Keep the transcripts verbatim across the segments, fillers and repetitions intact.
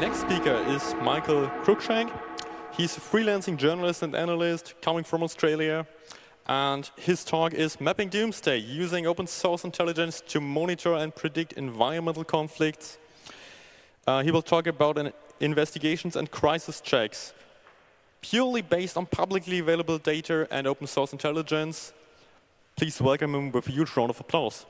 next speaker is Michael Cruikshank. He's a freelancing journalist and analyst coming from Australia. And his talk is Mapping Doomsday, using open source intelligence to monitor and predict environmental conflicts. Uh, he will talk about an investigations and crisis checks, purely based on publicly available data and open source intelligence. Please welcome him with a huge round of applause.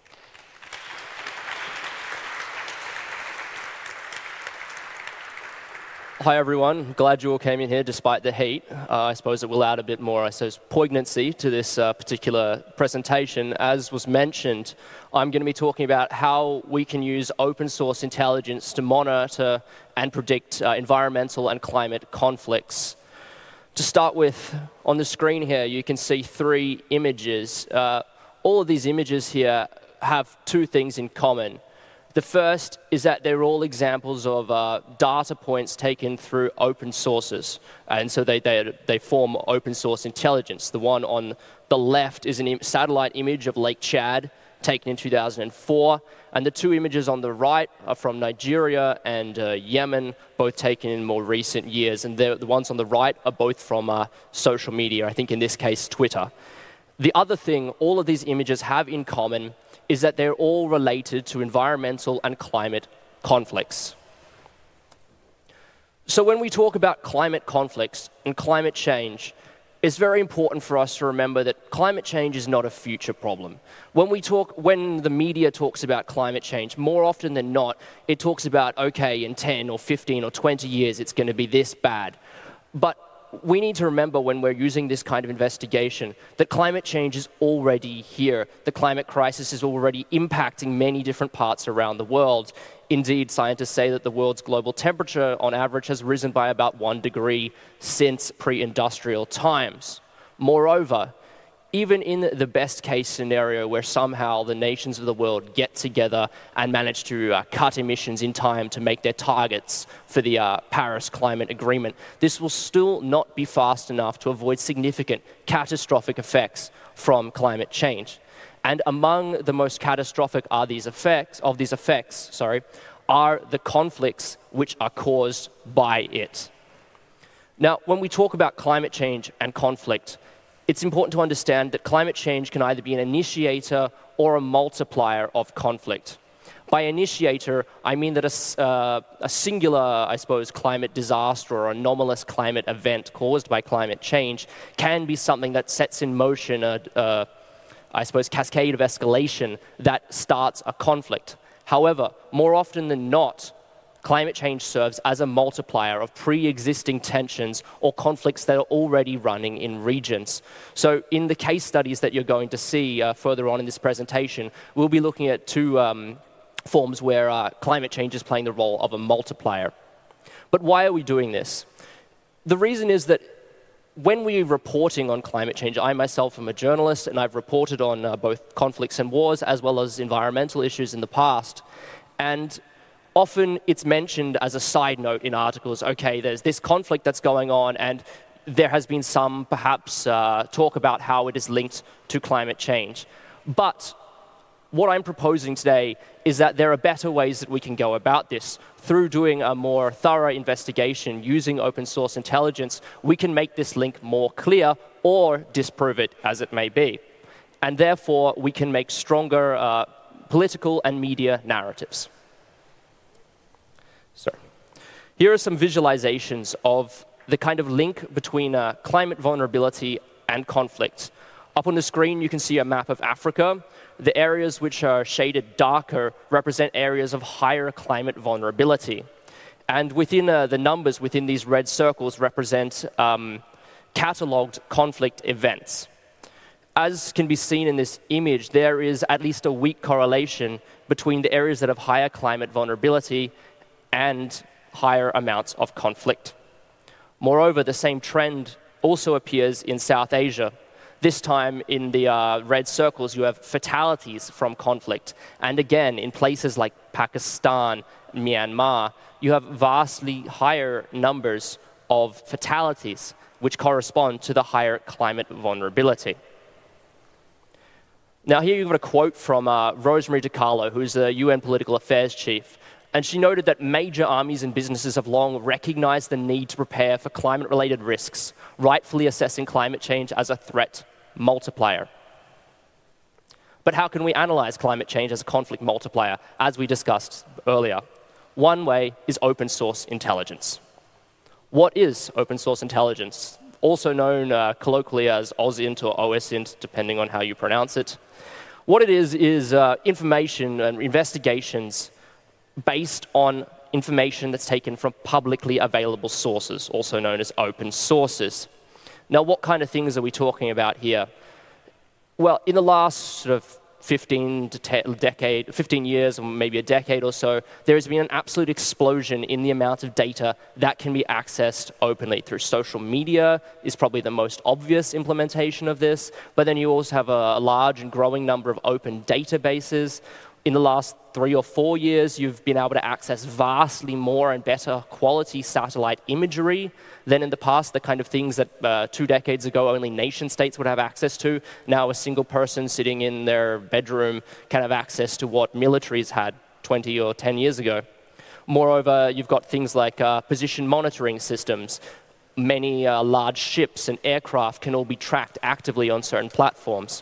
Hi everyone, glad you all came in here despite the heat. Uh, I suppose it will add a bit more, I suppose, poignancy to this uh, particular presentation. As was mentioned, I'm going to be talking about how we can use open source intelligence to monitor and predict uh, environmental and climate conflicts. To start with, on the screen here, you can see three images. Uh, all of these images here have two things in common. The first is that they're all examples of uh, data points taken through open sources. And so they, they, they form open source intelligence. The one on the left is a im- satellite image of Lake Chad taken in two thousand four. And the two images on the right are from Nigeria and uh, Yemen, both taken in more recent years. And the ones on the right are both from uh, social media, I think in this case, Twitter. The other thing all of these images have in common is that they're all related to environmental and climate conflicts. So when we talk about climate conflicts and climate change, it's very important for us to remember that climate change is not a future problem. When we talk, when the media talks about climate change, more often than not, it talks about, okay, in ten or fifteen or twenty years, it's going to be this bad. But we need to remember when we're using this kind of investigation that climate change is already here. The climate crisis is already impacting many different parts around the world. Indeed, scientists say that the world's global temperature on average has risen by about one degree since pre-industrial times. Moreover, even in the best case scenario where somehow the nations of the world get together and manage to uh, cut emissions in time to make their targets for the uh, Paris Climate Agreement, this will still not be fast enough to avoid significant catastrophic effects from climate change. And among the most catastrophic are these effects, of these effects, sorry, are the conflicts which are caused by it. Now, when we talk about climate change and conflict, it's important to understand that climate change can either be an initiator or a multiplier of conflict. By initiator, I mean that a, uh, a singular, I suppose, climate disaster or anomalous climate event caused by climate change can be something that sets in motion a, a I suppose, cascade of escalation that starts a conflict. However, more often than not, climate change serves as a multiplier of pre-existing tensions or conflicts that are already running in regions. So in the case studies that you're going to see uh, further on in this presentation, we'll be looking at two um, forms where uh, climate change is playing the role of a multiplier. But why are we doing this? The reason is that when we're reporting on climate change, I myself am a journalist, and I've reported on uh, both conflicts and wars as well as environmental issues in the past. And often it's mentioned as a side note in articles, okay, there's this conflict that's going on, and there has been some, perhaps, uh, talk about how it is linked to climate change. But what I'm proposing today is that there are better ways that we can go about this. Through doing a more thorough investigation using open source intelligence, we can make this link more clear or disprove it as it may be. And therefore, we can make stronger uh, political and media narratives. So, here are some visualizations of the kind of link between uh, climate vulnerability and conflict. Up on the screen, you can see a map of Africa. The areas which are shaded darker represent areas of higher climate vulnerability. And within uh, the numbers within these red circles represent um, cataloged conflict events. As can be seen in this image, there is at least a weak correlation between the areas that have higher climate vulnerability and higher amounts of conflict. Moreover, the same trend also appears in South Asia. This time, in the uh, red circles, you have fatalities from conflict. And again, in places like Pakistan, Myanmar, you have vastly higher numbers of fatalities, which correspond to the higher climate vulnerability. Now, here you've got a quote from uh, Rosemary DiCarlo, who's the U N Political Affairs Chief. And she noted that major armies and businesses have long recognized the need to prepare for climate-related risks, rightfully assessing climate change as a threat multiplier. But how can we analyze climate change as a conflict multiplier, as we discussed earlier? One way is open source intelligence. What is open source intelligence? Also known uh, colloquially as OSINT or OSINT, depending on how you pronounce it. What it is is uh, information and investigations based on information that's taken from publicly available sources, also known as open sources. Now, what kind of things are we talking about here? Well, in the last sort of fifteen to ten decade, fifteen years, or maybe a decade or so, there has been an absolute explosion in the amount of data that can be accessed openly through social media. Is probably the most obvious implementation of this, but then you also have a, a large and growing number of open databases. In the last three or four years, you've been able to access vastly more and better quality satellite imagery than in the past, the kind of things that uh, two decades ago only nation states would have access to. Now a single person sitting in their bedroom can have access to what militaries had twenty or ten years ago. Moreover, you've got things like uh, position monitoring systems. Many uh, large ships and aircraft can all be tracked actively on certain platforms.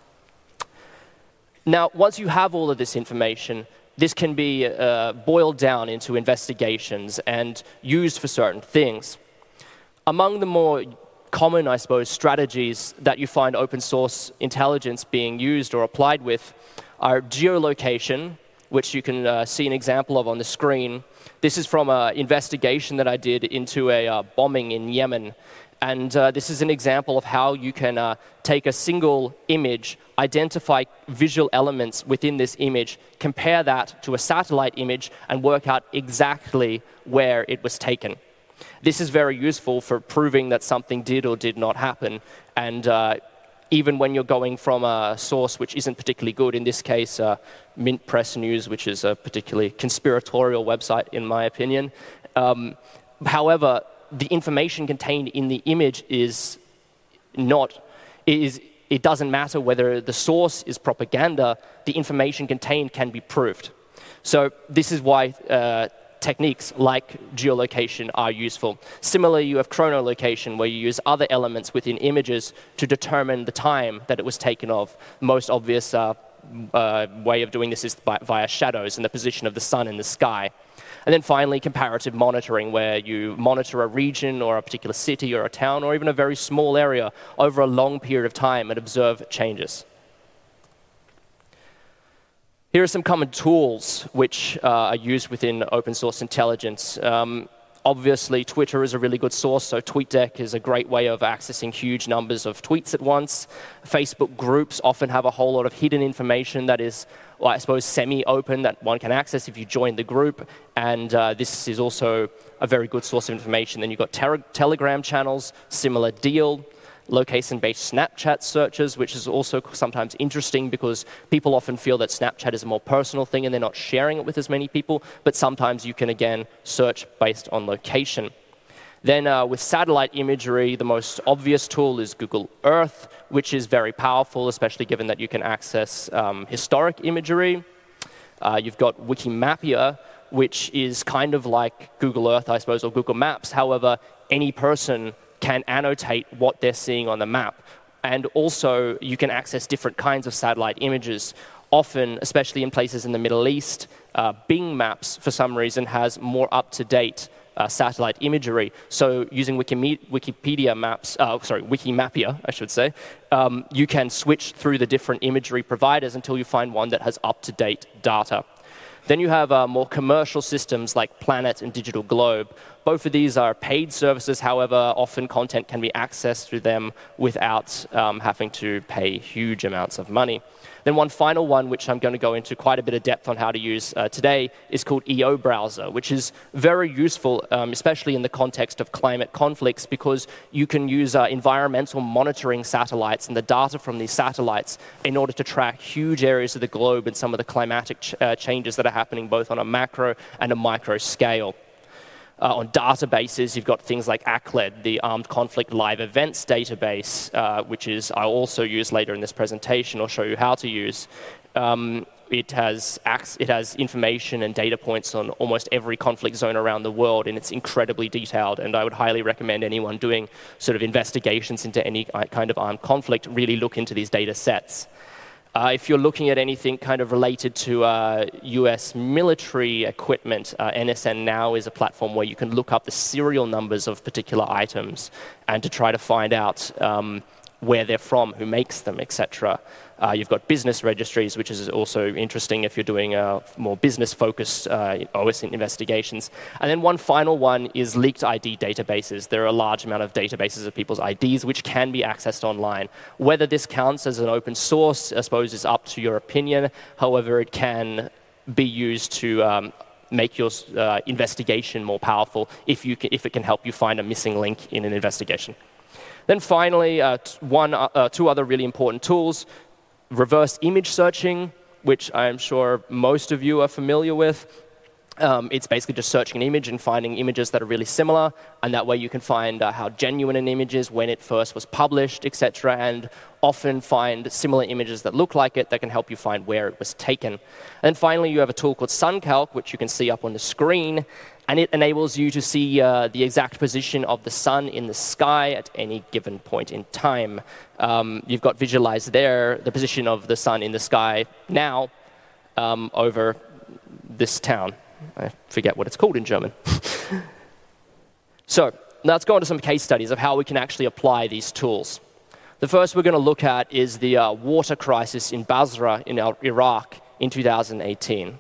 Now, once you have all of this information, this can be uh, boiled down into investigations and used for certain things. Among the more common, I suppose, strategies that you find open source intelligence being used or applied with are geolocation, which you can uh, see an example of on the screen. This is from an investigation that I did into a uh, bombing in Yemen. And uh, this is an example of how you can uh, take a single image, identify visual elements within this image, compare that to a satellite image, and work out exactly where it was taken. This is very useful for proving that something did or did not happen. And uh, even when you're going from a source which isn't particularly good, in this case, uh, Mint Press News, which is a particularly conspiratorial website, in my opinion. Um, however, the information contained in the image is not, is, it doesn't matter whether the source is propaganda, the information contained can be proved. So this is why uh, techniques like geolocation are useful. Similarly, you have chronolocation, where you use other elements within images to determine the time that it was taken of. The most obvious uh, uh, way of doing this is by, via shadows and the position of the sun in the sky. And then finally, comparative monitoring, where you monitor a region or a particular city or a town or even a very small area over a long period of time and observe changes. Here are some common tools which uh, are used within open source intelligence. Um, obviously, Twitter is a really good source, so TweetDeck is a great way of accessing huge numbers of tweets at once. Facebook groups often have a whole lot of hidden information that is, well, I suppose, semi-open that one can access if you join the group, and uh, this is also a very good source of information. Then you've got ter Telegram channels, similar deal. Location-based Snapchat searches, which is also sometimes interesting because people often feel that Snapchat is a more personal thing and they're not sharing it with as many people, but sometimes you can, again, search based on location. Then uh, with satellite imagery, the most obvious tool is Google Earth, which is very powerful, especially given that you can access um, historic imagery. Uh, you've got Wikimapia, which is kind of like Google Earth, I suppose, or Google Maps. However, any person can annotate what they're seeing on the map. And also, you can access different kinds of satellite images. Often, especially in places in the Middle East, uh, Bing Maps, for some reason, has more up-to-date uh, satellite imagery. So using Wikime Wikipedia Maps, uh, sorry, Wikimapia, I should say, um, you can switch through the different imagery providers until you find one that has up-to-date data. Then you have uh, more commercial systems like Planet and Digital Globe. Both of these are paid services, however, often content can be accessed through them without um, having to pay huge amounts of money. Then one final one, which I'm going to go into quite a bit of depth on how to use uh, today, is called E O Browser, which is very useful, um, especially in the context of climate conflicts, because you can use uh, environmental monitoring satellites and the data from these satellites in order to track huge areas of the globe and some of the climatic ch uh, changes that are happening both on a macro and a micro scale. Uh, on databases, you've got things like A C L E D, the Armed Conflict Live Events database, uh, which is I'll also use later in this presentation or show you how to use. Um, it has acts, it has information and data points on almost every conflict zone around the world, and it's incredibly detailed. And I would highly recommend anyone doing sort of investigations into any kind of armed conflict really look into these data sets. Uh, if you're looking at anything kind of related to uh, U S military equipment, uh, N S N Now is a platform where you can look up the serial numbers of particular items and to try to find out um, where they're from, who makes them, et cetera. Uh, you've got business registries, which is also interesting if you're doing uh, more business-focused uh, O S investigations. And then one final one is leaked I D databases. There are a large amount of databases of people's I Ds which can be accessed online. Whether this counts as an open source, I suppose, is up to your opinion. However, it can be used to um, make your uh, investigation more powerful if, you can, if it can help you find a missing link in an investigation. Then finally, uh, one, uh, two other really important tools. Reverse image searching, which I'm sure most of you are familiar with. Um, it's basically just searching an image and finding images that are really similar, and that way you can find uh, how genuine an image is, when it first was published, et cetera, and often find similar images that look like it that can help you find where it was taken. And finally, you have a tool called SunCalc, which you can see up on the screen, and it enables you to see uh, the exact position of the sun in the sky at any given point in time. Um, you've got visualized there the position of the sun in the sky now um, over this town. I forget what it's called in German. So now let's go on to some case studies of how we can actually apply these tools. The first we're going to look at is the uh, water crisis in Basra in Iraq in two thousand eighteen.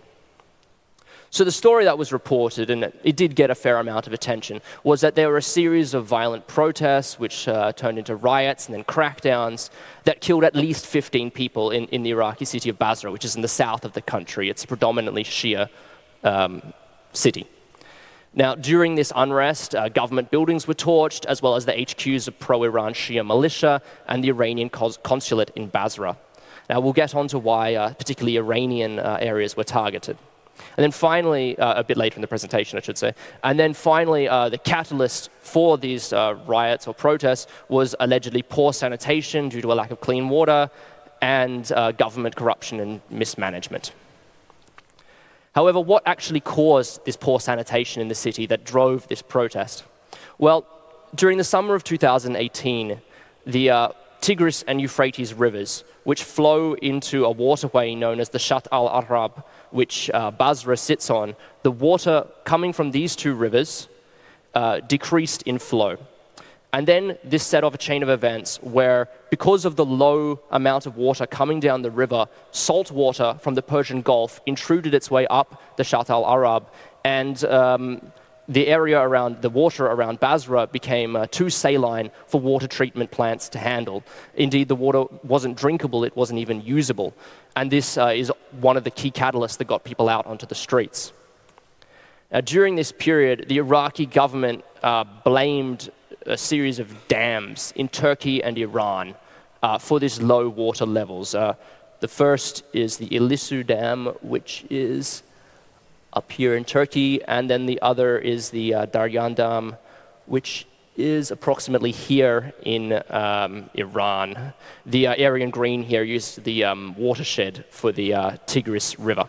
So the story that was reported, and it did get a fair amount of attention, was that there were a series of violent protests which uh, turned into riots and then crackdowns that killed at least fifteen people in, in the Iraqi city of Basra, which is in the south of the country. It's a predominantly Shia um, city. Now, during this unrest, uh, government buildings were torched, as well as the H Qs of pro-Iran Shia militia and the Iranian cons consulate in Basra. Now, we'll get on to why uh, particularly Iranian uh, areas were targeted. And then finally, uh, a bit later in the presentation, I should say, and then finally, uh, the catalyst for these uh, riots or protests was allegedly poor sanitation due to a lack of clean water and uh, government corruption and mismanagement. However, what actually caused this poor sanitation in the city that drove this protest? Well, during the summer of two thousand eighteen, the uh, Tigris and Euphrates rivers, which flow into a waterway known as the Shatt al-Arab, which uh, Basra sits on, the water coming from these two rivers uh, decreased in flow. And then this set off a chain of events where, because of the low amount of water coming down the river, salt water from the Persian Gulf intruded its way up the Shatt al-Arab, and um, the area around, the water around Basra became uh, too saline for water treatment plants to handle. Indeed, the water wasn't drinkable, it wasn't even usable. And this uh, is one of the key catalysts that got people out onto the streets. Now, during this period, the Iraqi government uh, blamed a series of dams in Turkey and Iran uh, for these low water levels. Uh, the first is the Ilissu Dam, which is up here in Turkey, and then the other is the uh, Daryan Dam, which is approximately here in um, Iran. The uh, area in green here is the um, watershed for the uh, Tigris River.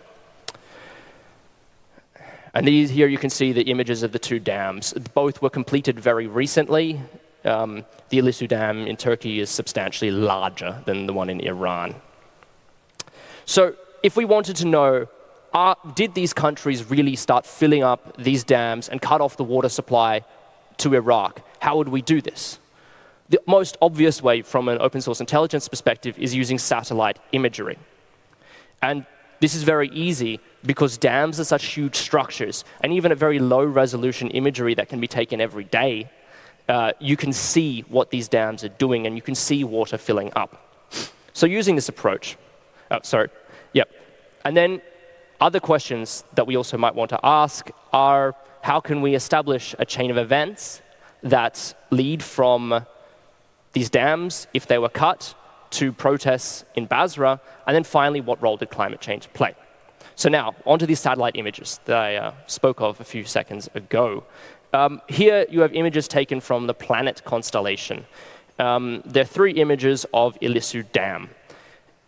And these here you can see the images of the two dams. Both were completed very recently. Um, the Ilissu Dam in Turkey is substantially larger than the one in Iran. So if we wanted to know, uh, did these countries really start filling up these dams and cut off the water supply to Iraq? How would we do this? The most obvious way from an open source intelligence perspective is using satellite imagery. And this is very easy because dams are such huge structures, and even at very low resolution imagery that can be taken every day, uh, you can see what these dams are doing, and you can see water filling up. So using this approach, oh, sorry, yep. And then other questions that we also might want to ask are, how can we establish a chain of events that lead from these dams, if they were cut, to protests in Basra, and then finally, what role did climate change play? So now, onto these satellite images that I uh, spoke of a few seconds ago. Um, here you have images taken from the Planet constellation. Um, there are three images of Ilissu Dam.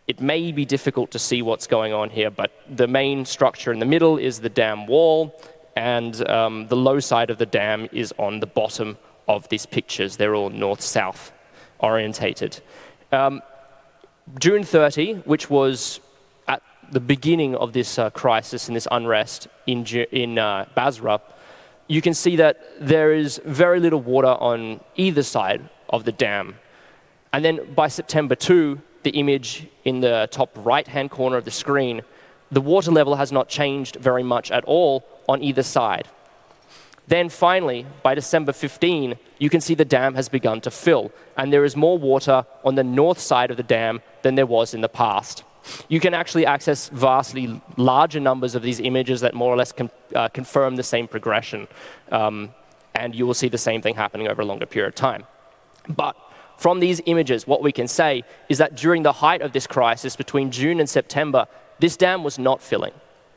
It may be difficult to see what's going on here, but the main structure in the middle is the dam wall, and um, the low side of the dam is on the bottom of these pictures. They're all north-south orientated. Um, June thirtieth, which was at the beginning of this uh, crisis and this unrest in, in uh, Basra, you can see that there is very little water on either side of the dam. And then by September second, the image in the top right-hand corner of the screen, the water level has not changed very much at all on either side. Then finally, by December fifteenth, you can see the dam has begun to fill, and there is more water on the north side of the dam than there was in the past. You can actually access vastly larger numbers of these images that more or less con uh, confirm the same progression, um, and you will see the same thing happening over a longer period of time. But from these images, what we can say is that during the height of this crisis, between June and September, this dam was not filling.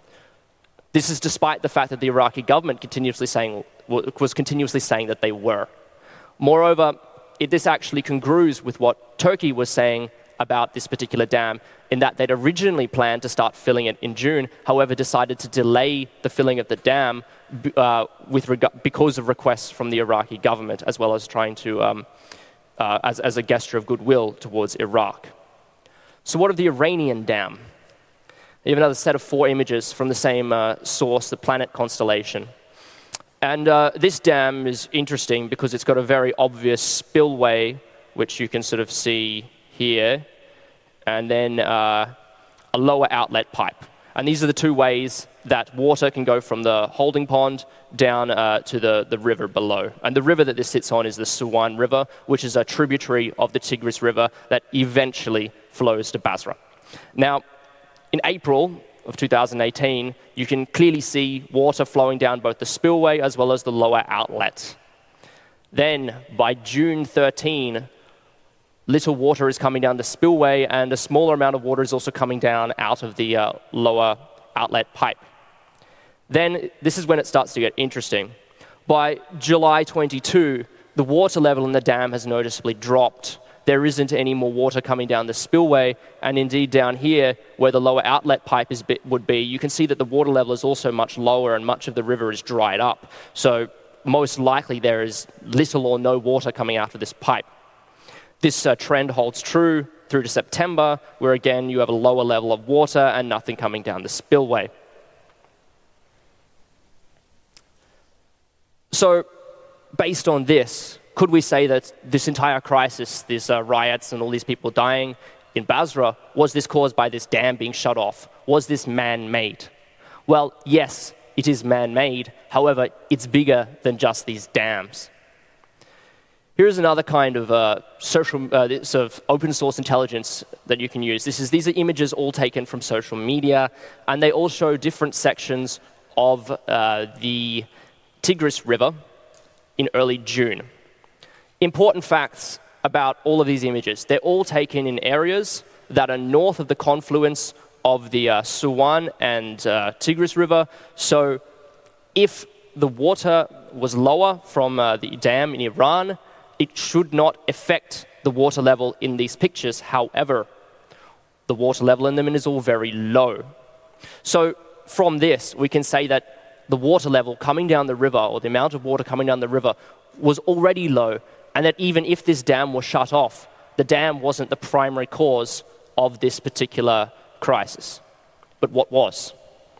This is despite the fact that the Iraqi government continuously saying, was continuously saying that they were. Moreover, it, this actually congrues with what Turkey was saying about this particular dam, in that they'd originally planned to start filling it in June, however decided to delay the filling of the dam uh, with because of requests from the Iraqi government, as well as trying to, um, uh, as, as a gesture of goodwill towards Iraq. So what of the Iranian dam? You have another set of four images from the same uh, source, the Planet constellation. And uh, this dam is interesting because it's got a very obvious spillway, which you can sort of see here, and then uh, a lower outlet pipe. And these are the two ways that water can go from the holding pond down uh, to the, the river below. And the river that this sits on is the Suwan River, which is a tributary of the Tigris River that eventually flows to Basra. Now, in April of two thousand eighteen, you can clearly see water flowing down both the spillway as well as the lower outlet. Then, by June thirteenth, little water is coming down the spillway, and a smaller amount of water is also coming down out of the uh, lower outlet pipe. Then, this is when it starts to get interesting. By July twenty-second, the water level in the dam has noticeably dropped. There isn't any more water coming down the spillway, and indeed down here, where the lower outlet pipe is, would be, you can see that the water level is also much lower and much of the river is dried up. So most likely there is little or no water coming out of this pipe. This uh, trend holds true through to September, where again you have a lower level of water and nothing coming down the spillway. So based on this, could we say that this entire crisis, these uh, riots and all these people dying in Basra, was this caused by this dam being shut off? Was this man-made? Well, yes, it is man-made. However, it's bigger than just these dams. Here's another kind of uh, social, uh, sort of open source intelligence that you can use. This is, these are images all taken from social media, and they all show different sections of uh, the Tigris River in early June. Important facts about all of these images. They're all taken in areas that are north of the confluence of the uh, Suwan and uh, Tigris River. So if the water was lower from uh, the dam in Iran, it should not affect the water level in these pictures. However, the water level in them is all very low. So from this, we can say that the water level coming down the river, or the amount of water coming down the river, was already low, and that even if this dam was shut off, the dam wasn't the primary cause of this particular crisis. But what was?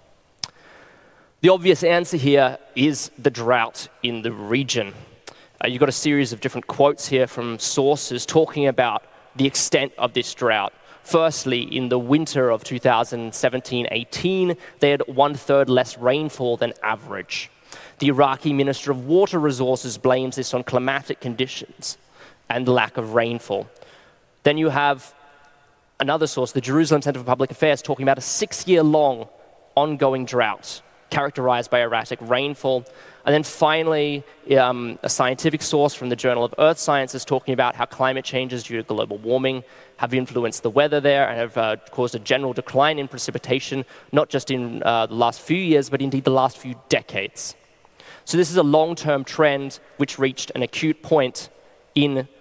The obvious answer here is the drought in the region. Uh, you've got a series of different quotes here from sources talking about the extent of this drought. Firstly, in the winter of two thousand seventeen eighteen, they had one-third less rainfall than average. The Iraqi Minister of Water Resources blames this on climatic conditions and lack of rainfall. Then you have another source, the Jerusalem Center for Public Affairs, talking about a six-year-long ongoing drought characterized by erratic rainfall. And then finally, um, a scientific source from the Journal of Earth Sciences talking about how climate changes due to global warming have influenced the weather there and have uh, caused a general decline in precipitation, not just in uh, the last few years, but indeed the last few decades. So this is a long-term trend which reached an acute point in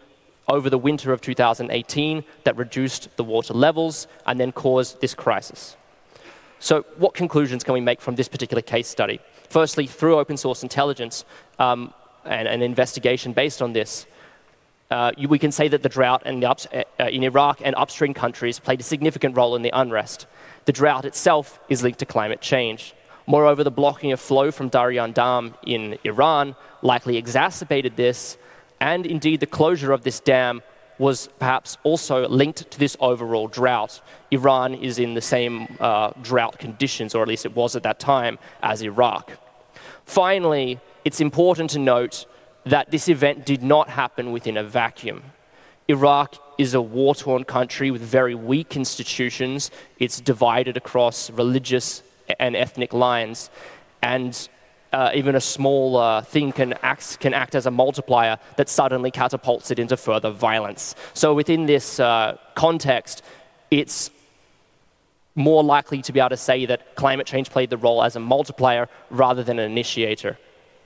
over the winter of two thousand eighteen that reduced the water levels and then caused this crisis. So what conclusions can we make from this particular case study? Firstly, through open source intelligence um, and an investigation based on this, uh, you, we can say that the drought in, the ups, uh, in Iraq and upstream countries played a significant role in the unrest. The drought itself is linked to climate change. Moreover, the blocking of flow from Daryan Dam in Iran likely exacerbated this, and indeed the closure of this dam was perhaps also linked to this overall drought. Iran is in the same uh, drought conditions, or at least it was at that time, as Iraq. Finally, it's important to note that this event did not happen within a vacuum. Iraq is a war-torn country with very weak institutions. It's divided across religious and ethnic lines, and uh, even a small uh, thing can act, can act as a multiplier that suddenly catapults it into further violence. So within this uh, context, it's more likely to be able to say that climate change played the role as a multiplier rather than an initiator.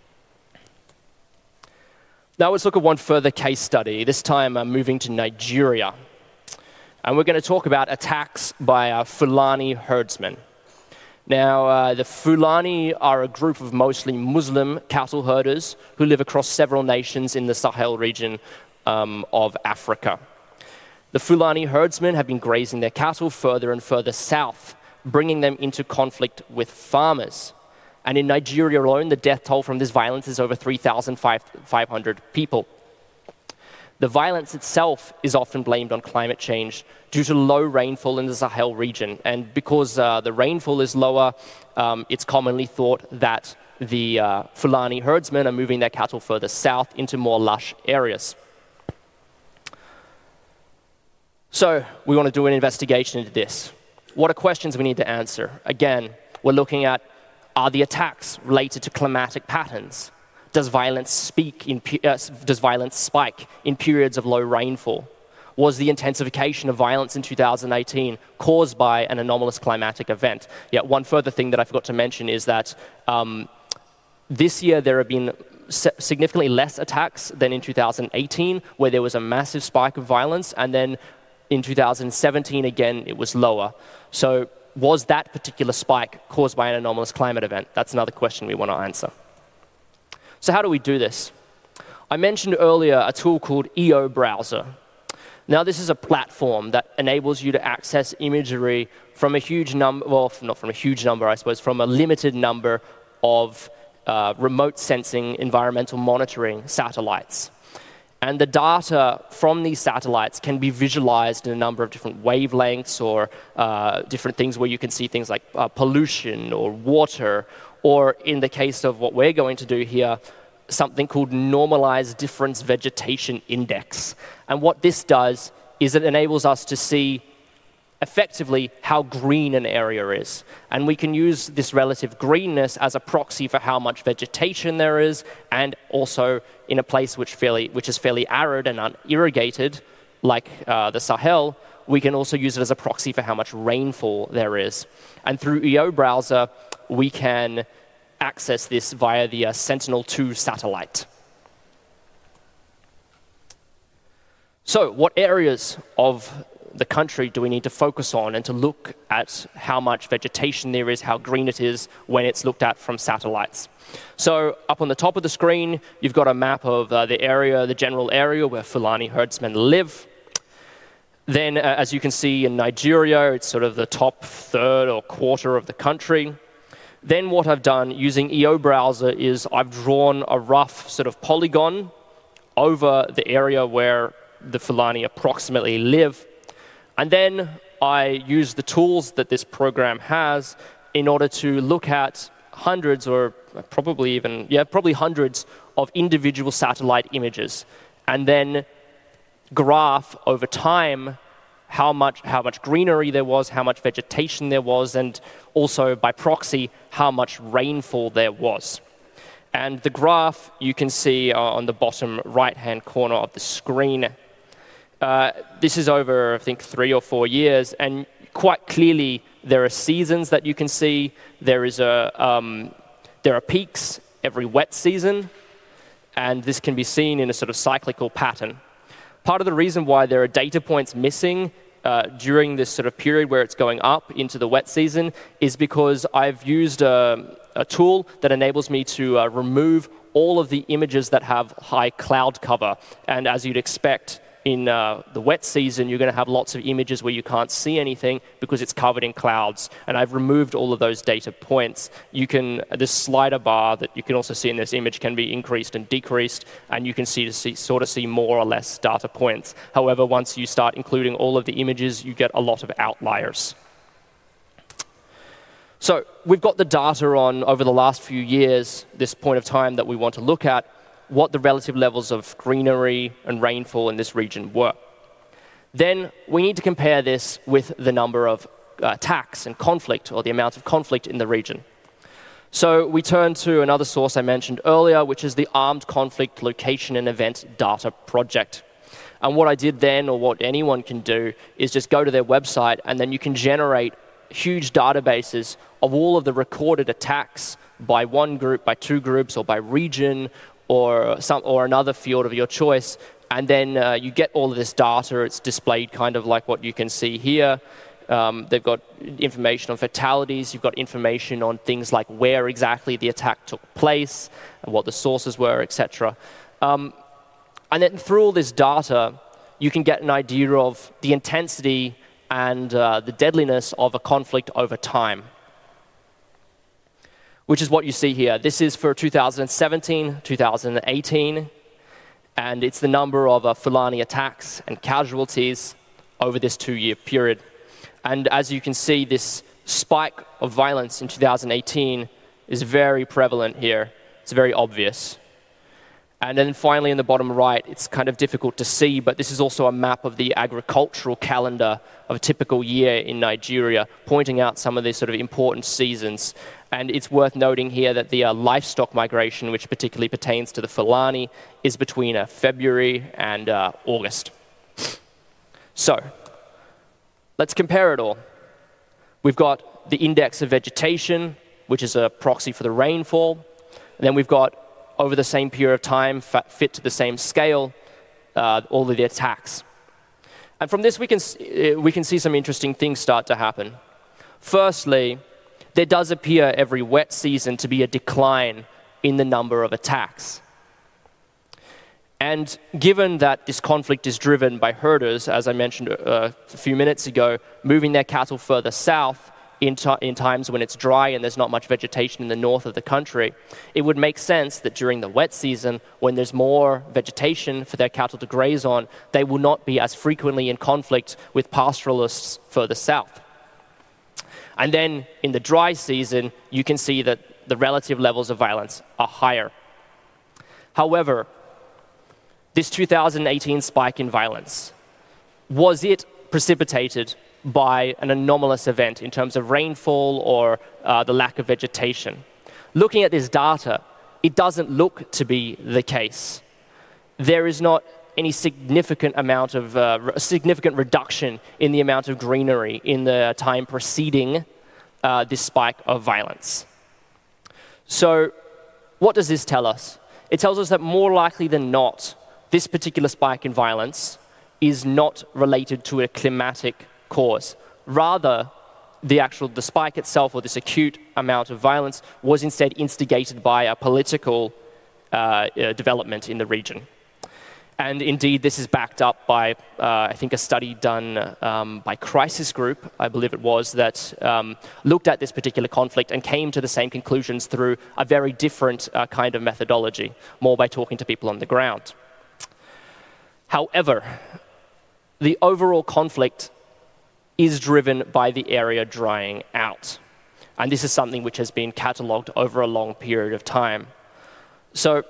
Now let's look at one further case study, this time uh, moving to Nigeria. And we're going to talk about attacks by uh, Fulani herdsmen. Now, uh, the Fulani are a group of mostly Muslim cattle herders who live across several nations in the Sahel region um, of Africa. The Fulani herdsmen have been grazing their cattle further and further south, bringing them into conflict with farmers. And in Nigeria alone, the death toll from this violence is over three thousand five hundred people. The violence itself is often blamed on climate change due to low rainfall in the Sahel region. And because uh, the rainfall is lower, um, it's commonly thought that the uh, Fulani herdsmen are moving their cattle further south into more lush areas. So we want to do an investigation into this. What are questions we need to answer? Again, we're looking at, are the attacks related to climatic patterns? Does violence, speak in, uh, does violence spike in periods of low rainfall? Was the intensification of violence in two thousand eighteen caused by an anomalous climatic event? Yeah, one further thing that I forgot to mention is that um, this year there have been significantly less attacks than in two thousand eighteen, where there was a massive spike of violence, and then in two thousand seventeen, again, it was lower. So was that particular spike caused by an anomalous climate event? That's another question we want to answer. So how do we do this? I mentioned earlier a tool called E O Browser. Now this is a platform that enables you to access imagery from a huge number, well, not from a huge number, I suppose, from a limited number of uh, remote sensing environmental monitoring satellites. And the data from these satellites can be visualized in a number of different wavelengths or uh, different things where you can see things like uh, pollution or water, or in the case of what we're going to do here, something called Normalized Difference Vegetation Index. And what this does is it enables us to see effectively how green an area is. And we can use this relative greenness as a proxy for how much vegetation there is, and also in a place which, fairly, which is fairly arid and unirrigated, like uh, the Sahel, we can also use it as a proxy for how much rainfall there is. And through E O Browser, we can access this via the uh, Sentinel two satellite. So what areas of the country do we need to focus on and to look at how much vegetation there is, how green it is when it's looked at from satellites? So up on the top of the screen, you've got a map of uh, the area, the general area where Fulani herdsmen live. Then, uh, as you can see in Nigeria, it's sort of the top third or quarter of the country. Then what I've done using E O Browser is I've drawn a rough sort of polygon over the area where the Fulani approximately live. And then I use the tools that this program has in order to look at hundreds or probably even, yeah, probably hundreds of individual satellite images, and then graph over time how much, how much greenery there was, how much vegetation there was, and also by proxy, how much rainfall there was. And the graph you can see uh, on the bottom right-hand corner of the screen. Uh, this is over, I think, three or four years, and quite clearly there are seasons that you can see. There is a, um, there are peaks every wet season, and this can be seen in a sort of cyclical pattern. Part of the reason why there are data points missing uh, during this sort of period where it's going up into the wet season is because I've used a, a tool that enables me to uh, remove all of the images that have high cloud cover. And as you'd expect, in uh, the wet season, you're going to have lots of images where you can't see anything because it's covered in clouds. And I've removed all of those data points. You can, this slider bar that you can also see in this image can be increased and decreased, and you can see to see, sort of see more or less data points. However, once you start including all of the images, you get a lot of outliers. So we've got the data on, over the last few years, this point of time that we want to look at, what the relative levels of greenery and rainfall in this region were. Then we need to compare this with the number of uh, attacks and conflict, or the amount of conflict in the region. So we turn to another source I mentioned earlier, which is the Armed Conflict Location and Event Data Project. And what I did then, or what anyone can do, is just go to their website, and then you can generate huge databases of all of the recorded attacks by one group, by two groups, or by region, or some, or another field of your choice, and then uh, you get all of this data. It's displayed kind of like what you can see here. Um, they've got information on fatalities. You've got information on things like where exactly the attack took place, and what the sources were, et cetera. Um, and then through all this data, you can get an idea of the intensity and uh, the deadliness of a conflict over time, which is what you see here. This is for two thousand seventeen, two thousand eighteen, and it's the number of uh, Fulani attacks and casualties over this two-year period. And as you can see, this spike of violence in two thousand eighteen is very prevalent here. It's very obvious. And then finally, in the bottom right, it's kind of difficult to see, but this is also a map of the agricultural calendar of a typical year in Nigeria, pointing out some of these sort of important seasons. And it's worth noting here that the uh, livestock migration, which particularly pertains to the Fulani, is between uh, February and uh, August. So, let's compare it all. We've got the index of vegetation, which is a proxy for the rainfall. And then we've got, over the same period of time, fit to the same scale, uh, all of the attacks. And from this, we can, we can see some interesting things start to happen. Firstly, there does appear every wet season to be a decline in the number of attacks. And given that this conflict is driven by herders, as I mentioned uh, a few minutes ago, moving their cattle further south in, in times when it's dry and there's not much vegetation in the north of the country, it would make sense that during the wet season, when there's more vegetation for their cattle to graze on, they will not be as frequently in conflict with pastoralists further south. And then in the dry season, you can see that the relative levels of violence are higher. However, this two thousand eighteen spike in violence, was it precipitated by an anomalous event in terms of rainfall or uh, the lack of vegetation? Looking at this data, it doesn't look to be the case. There is not any significant amount of, uh, significant reduction in the amount of greenery in the time preceding uh, this spike of violence. So what does this tell us? It tells us that more likely than not, this particular spike in violence is not related to a climatic cause. Rather, the actual the spike itself, or this acute amount of violence, was instead instigated by a political uh, uh, development in the region. And indeed, this is backed up by, uh, I think, a study done um, by Crisis Group, I believe it was, that um, looked at this particular conflict and came to the same conclusions through a very different uh, kind of methodology, more by talking to people on the ground. However, the overall conflict is driven by the area drying out. And this is something which has been catalogued over a long period of time. So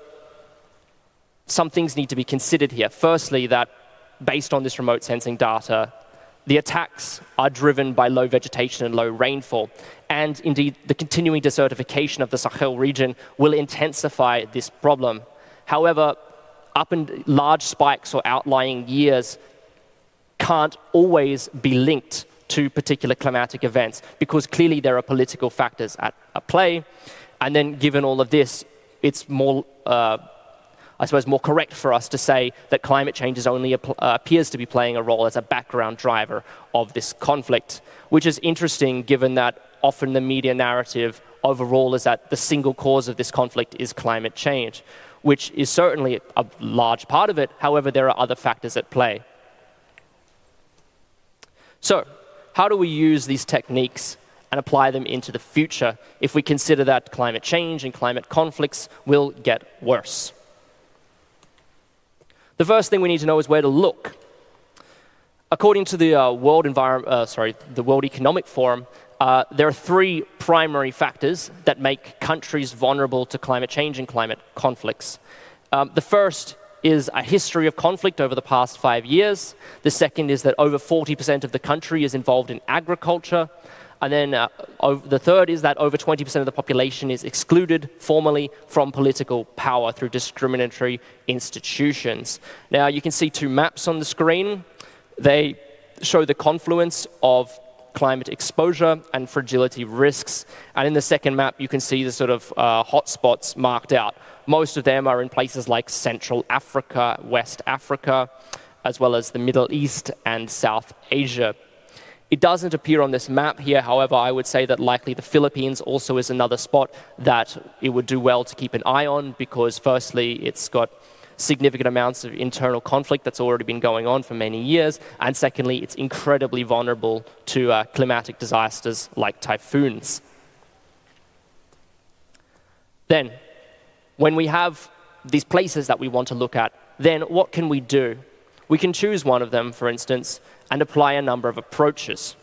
some things need to be considered here. Firstly, that based on this remote sensing data, the attacks are driven by low vegetation and low rainfall. And indeed, the continuing desertification of the Sahel region will intensify this problem. However, up in large spikes or outlying years can't always be linked to particular climatic events, because clearly there are political factors at, at play. And then given all of this, it's more, uh, I suppose, more correct for us to say that climate change is only uh, appears to be playing a role as a background driver of this conflict, which is interesting given that often the media narrative overall is that the single cause of this conflict is climate change, which is certainly a large part of it. However, there are other factors at play. So, how do we use these techniques and apply them into the future if we consider that climate change and climate conflicts will get worse? The first thing we need to know is where to look. According to the uh, World Environment, uh, sorry, the World Economic Forum, uh, there are three primary factors that make countries vulnerable to climate change and climate conflicts. Um, the first is a history of conflict over the past five years. The second is that over forty percent of the country is involved in agriculture. And then uh, over, the third is that over twenty percent of the population is excluded formally from political power through discriminatory institutions. Now, you can see two maps on the screen. They show the confluence of climate exposure and fragility risks. And in the second map, you can see the sort of uh, hotspots marked out. Most of them are in places like Central Africa, West Africa, as well as the Middle East and South Asia. It doesn't appear on this map here. However, I would say that likely the Philippines also is another spot that it would do well to keep an eye on, because firstly, it's got significant amounts of internal conflict that's already been going on for many years, and secondly, it's incredibly vulnerable to uh, climatic disasters like typhoons. Then, when we have these places that we want to look at, then what can we do? We can choose one of them, for instance, and apply a number of approaches.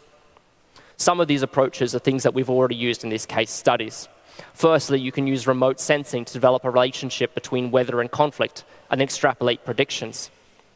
Some of these approaches are things that we've already used in these case studies. Firstly, you can use remote sensing to develop a relationship between weather and conflict and extrapolate predictions.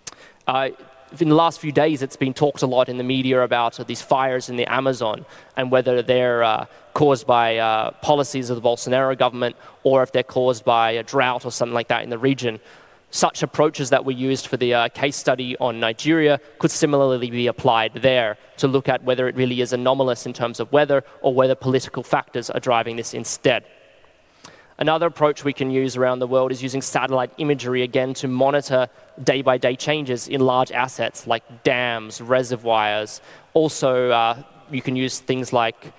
Uh, in the last few days, it's been talked a lot in the media about uh, these fires in the Amazon and whether they're uh, caused by uh, policies of the Bolsonaro government or if they're caused by a drought or something like that in the region. Such approaches that were used for the uh, case study on Nigeria could similarly be applied there to look at whether it really is anomalous in terms of weather or whether political factors are driving this instead. Another approach we can use around the world is using satellite imagery, again, to monitor day-by-day changes in large assets like dams, reservoirs. Also, uh, you can use things like,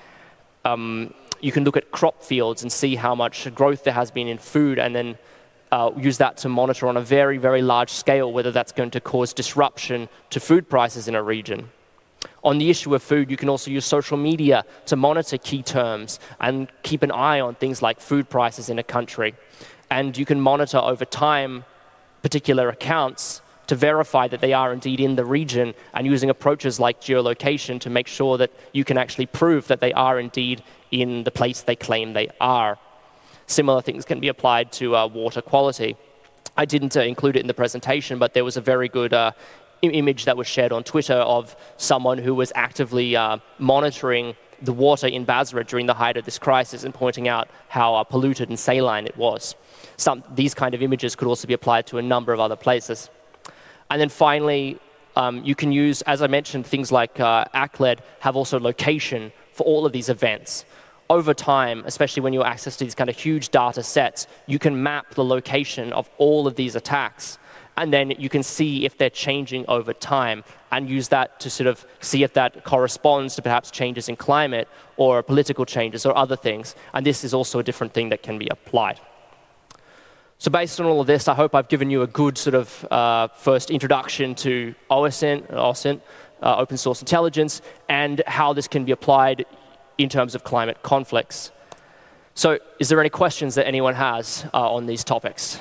um, you can look at crop fields and see how much growth there has been in food, and then uh, use that to monitor on a very, very large scale whether that's going to cause disruption to food prices in a region. On the issue of food, you can also use social media to monitor key terms and keep an eye on things like food prices in a country. And you can monitor over time particular accounts to verify that they are indeed in the region, and using approaches like geolocation to make sure that you can actually prove that they are indeed in the place they claim they are. Similar things can be applied to uh, water quality. I didn't uh, include it in the presentation, but there was a very good uh, image that was shared on Twitter of someone who was actively uh, monitoring the water in Basra during the height of this crisis and pointing out how uh, polluted and saline it was. Some, these kind of images could also be applied to a number of other places. And then finally, um, you can use, as I mentioned, things like uh, A C L E D have also location for all of these events. Over time, especially when you have access to these kind of huge data sets, you can map the location of all of these attacks, and then you can see if they're changing over time and use that to sort of see if that corresponds to perhaps changes in climate or political changes or other things. And this is also a different thing that can be applied. So based on all of this, I hope I've given you a good sort of uh, first introduction to O S I N, O S I N, uh, open source intelligence, and how this can be applied in terms of climate conflicts. So is there any questions that anyone has uh, on these topics?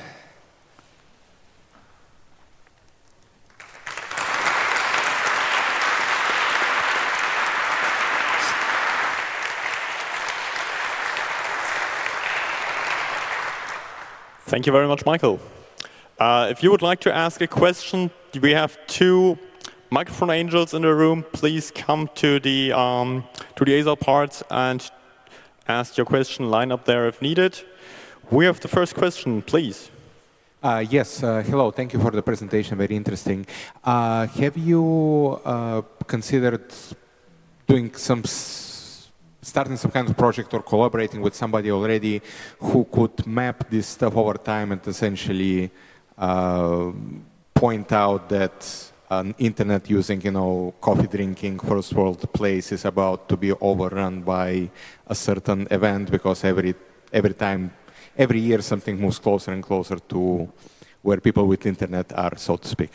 Thank you very much, Michael. Uh, if you would like to ask a question, we have two microphone angels in the room. Please come to the um, to the A S A L parts and ask your question. Line up there if needed. We have the first question, please. Uh, yes. Uh, hello. Thank you for the presentation. Very interesting. Uh, have you uh, considered doing some? starting some kind of project or collaborating with somebody already who could map this stuff over time and essentially uh, point out that an internet using, you know, coffee drinking first world place is about to be overrun by a certain event because every every time, every year something moves closer and closer to where people with internet are, so to speak.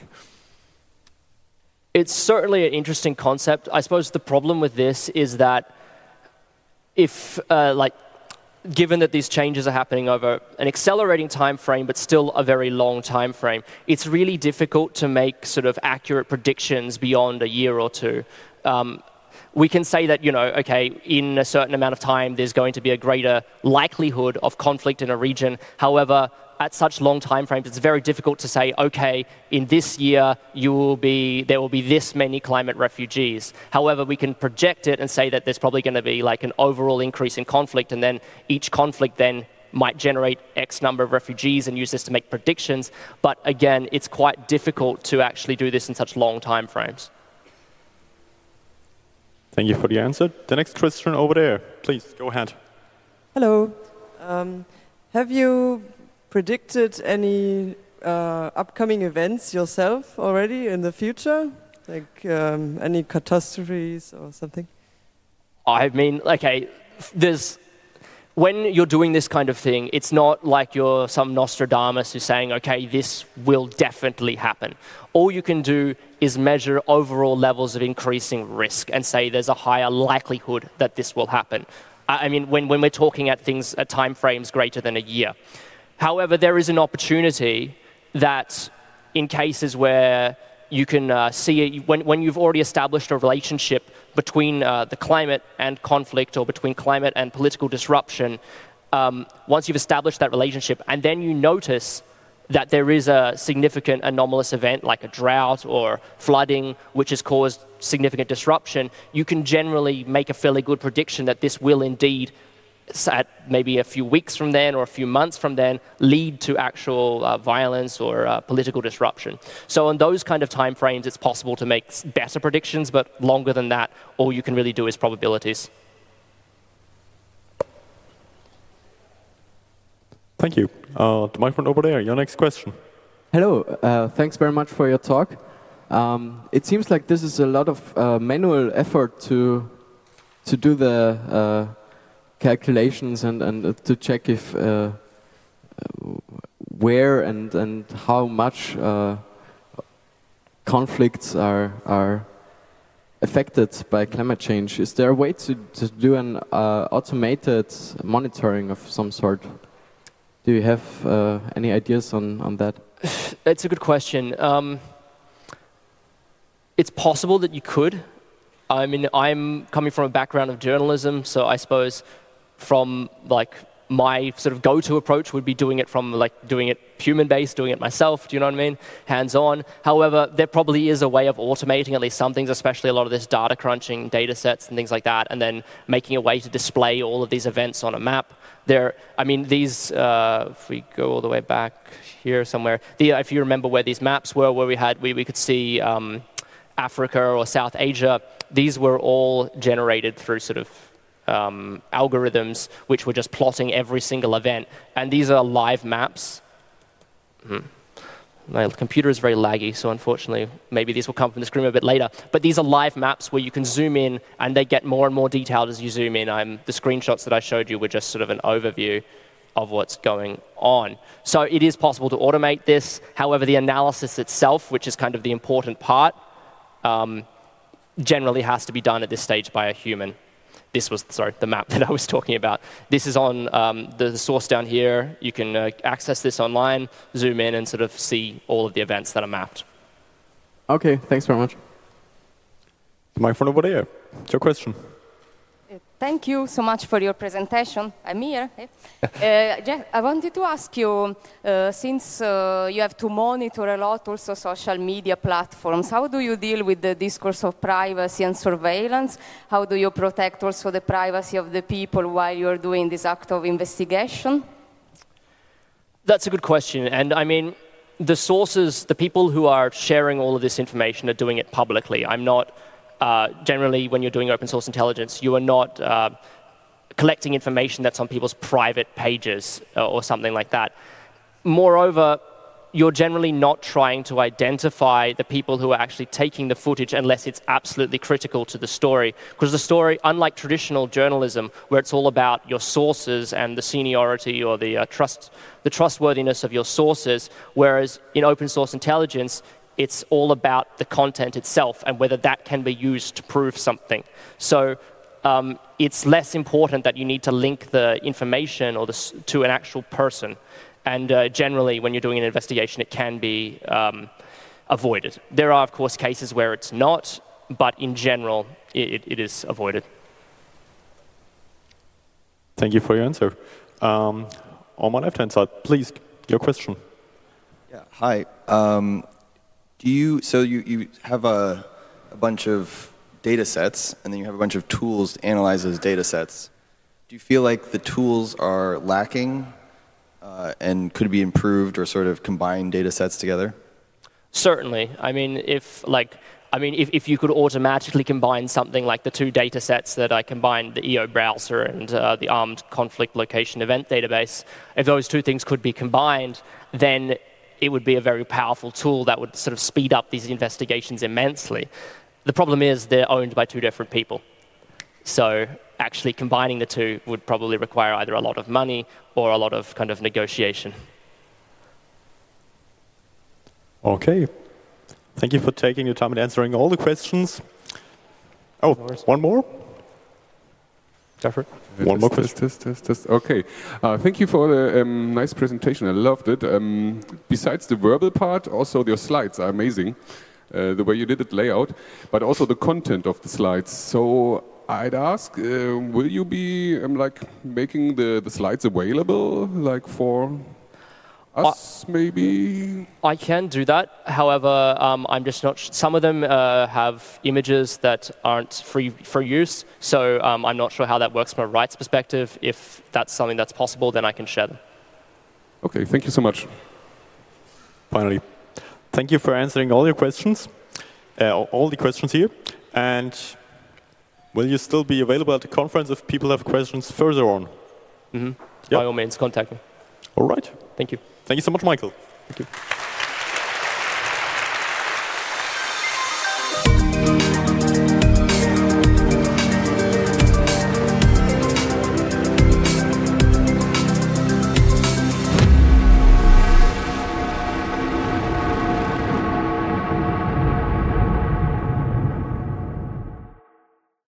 It's certainly an interesting concept. I suppose the problem with this is that if, uh, like, given that these changes are happening over an accelerating time frame, but still a very long time frame, it's really difficult to make sort of accurate predictions beyond a year or two. Um, we can say that, you know, okay, in a certain amount of time, there's going to be a greater likelihood of conflict in a region. However, at such long time frames, it's very difficult to say, okay, in this year, you will be, there will be this many climate refugees. However, we can project it and say that there's probably going to be like an overall increase in conflict, and then each conflict then might generate X number of refugees and use this to make predictions. But again, it's quite difficult to actually do this in such long time frames. Thank you for the answer. The next question over there, please, go ahead. Hello. Um, have you predicted any uh, upcoming events yourself already in the future? Like um, any catastrophes or something? I mean, okay, there's, when you're doing this kind of thing, it's not like you're some Nostradamus who's saying, okay, this will definitely happen. All you can do is measure overall levels of increasing risk and say there's a higher likelihood that this will happen. I mean, when, when we're talking at things at time frames greater than a year. However, there is an opportunity that in cases where you can uh, see it, when, when you've already established a relationship between uh, the climate and conflict, or between climate and political disruption, um, once you've established that relationship and then you notice that there is a significant anomalous event like a drought or flooding which has caused significant disruption, you can generally make a fairly good prediction that this will indeed, at maybe a few weeks from then or a few months from then, lead to actual uh, violence or uh, political disruption. So in those kind of time frames, it's possible to make better predictions, but longer than that, all you can really do is probabilities. Thank you. Uh, the microphone over there, your next question. Hello, uh, thanks very much for your talk. Um, it seems like this is a lot of uh, manual effort to, to do the uh, calculations and, and to check if uh, where and, and how much uh, conflicts are, are affected by climate change. Is there a way to, to do an uh, automated monitoring of some sort? Do you have uh, any ideas on, on that? It's a good question. Um, it's possible that you could. I mean, I'm coming from a background of journalism, so I suppose from like my sort of go-to approach would be doing it from like doing it human-based, doing it myself, do you know what I mean? Hands-on. However, there probably is a way of automating at least some things, especially a lot of this data crunching, data sets and things like that, and then making a way to display all of these events on a map. There, I mean, these, uh, if we go all the way back here somewhere, the, if you remember where these maps were, where we had, we, we could see um, Africa or South Asia, these were all generated through sort of Um, algorithms which were just plotting every single event. And these are live maps. Hmm. My computer is very laggy, so unfortunately, maybe these will come from the screen a bit later. But these are live maps where you can zoom in, and they get more and more detailed as you zoom in. I'm, the screenshots that I showed you were just sort of an overview of what's going on. So it is possible to automate this. However, the analysis itself, which is kind of the important part, um, generally has to be done at this stage by a human. This was, sorry, the map that I was talking about. This is on um, the, the source down here. You can uh, access this online, zoom in, and sort of see all of the events that are mapped. Okay, thanks very much. The microphone over there. It's your question. Thank you so much for your presentation. I'm here. uh, Jeff, I wanted to ask you, uh, since uh, you have to monitor a lot also social media platforms, how do you deal with the discourse of privacy and surveillance? How do you protect also the privacy of the people while you're doing this act of investigation? That's a good question. And I mean, the sources, the people who are sharing all of this information are doing it publicly. I'm not Uh, generally, when you're doing open source intelligence, you are not uh, collecting information that's on people's private pages uh, or something like that. Moreover, you're generally not trying to identify the people who are actually taking the footage unless it's absolutely critical to the story. Because the story, unlike traditional journalism, where it's all about your sources and the seniority or the, uh, trust, the trustworthiness of your sources, whereas in open source intelligence, it's all about the content itself and whether that can be used to prove something. So um, it's less important that you need to link the information or the, to an actual person. And uh, generally, when you're doing an investigation, it can be um, avoided. There are, of course, cases where it's not, but in general, it, it is avoided. Thank you for your answer. Um, on my left-hand side, please, your question. Yeah, hi. Um, do you, so you, you have a, a bunch of data sets, and then you have a bunch of tools to analyze those data sets. Do you feel like the tools are lacking uh, and could be improved or sort of combine data sets together? Certainly. I mean, if like, I mean, if, if you could automatically combine something like the two data sets that I combined, the E O browser and uh, the Armed Conflict Location Event Database, if those two things could be combined, then it would be a very powerful tool that would sort of speed up these investigations immensely. The problem is they're owned by two different people. So actually combining the two would probably require either a lot of money or a lot of kind of negotiation. Okay. Thank you for taking your time and answering all the questions. Oh, one more? Jeffrey? One test, more test, question. test, test, test. Okay. Uh, thank you for the um, nice presentation. I loved it. Um, besides the verbal part, also your slides are amazing. Uh, the way you did it, layout, but also the content of the slides. So I'd ask, uh, will you be um, like making the, the slides available, like for us, uh, maybe? I can do that. However, um, I'm just not. Sh some of them uh, have images that aren't free for use, so um, I'm not sure how that works from a rights perspective. If that's something that's possible, then I can share them. Okay, thank you so much. Finally. Thank you for answering all your questions, uh, all the questions here. And will you still be available at the conference if people have questions further on? Mm-hmm. Yep. By all means, contact me. All right. Thank you. Thank you so much, Michael. Thank you.